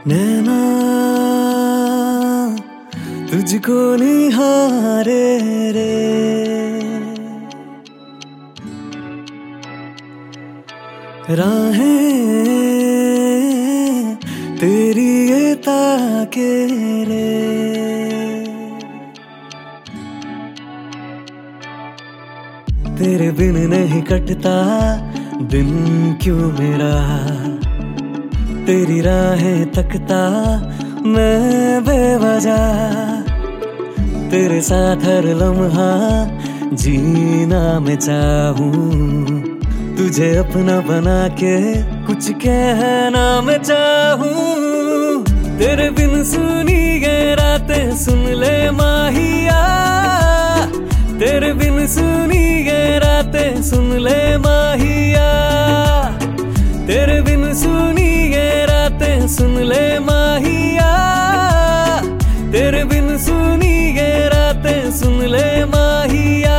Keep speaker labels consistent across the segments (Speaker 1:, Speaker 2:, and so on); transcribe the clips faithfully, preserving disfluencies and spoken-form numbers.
Speaker 1: नैना तुझको निहारे रे, राहें तेरी ये ताके रे। तेरे बिन नहीं कटता दिन क्यों मेरा, तेरी राहें तकता मैं बेवजह। तेरे साथ हर लम्हा जीना मैं चाहूं, तुझे अपना बना के कुछ कहना मैं चाहूं। तेरे बिन सुनी ये रातें सुन ले माहिया, तेरे बिन सुनी ये रातें सुन ले माहिया, तेरे बिन सुनी ये रातें सुन ले माहिया, तेरे बिन सुनी ये रातें सुन ले माहिया।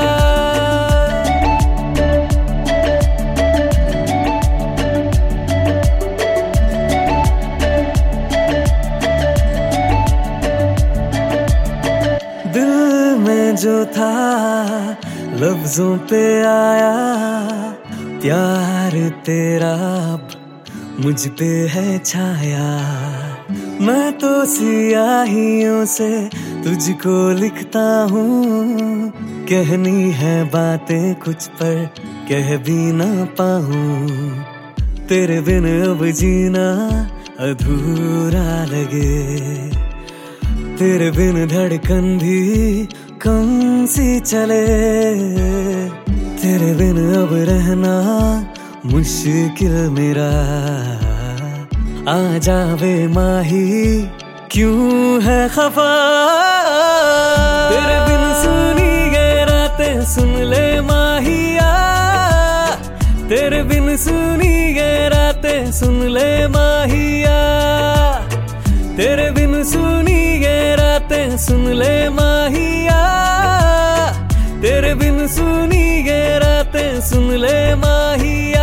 Speaker 1: दिल में जो था लफ्जों पे आया, प्यार तेरा मुझ पे है छाया। मैं तो सियाहियों से तुझको लिखता हूँ, कहनी है बातें कुछ पर कह भी ना पाऊँ। तेरे बिन अब जीना अधूरा लगे, तेरे बिन धड़कन भी कम सी चले। तेरे बिन अब रहना मुश्किल मेरा, आ जावे माही क्यों है खफा। तेरे बिन सुनी ये रातें सुन ले माहिया, तेरे बिन सुनी ये रातें सुन ले माहिया, तेरे बिन सुनी ये रातें सुन ले माहिया, तेरे बिन सुनी ये रातें सुन ले माहिया।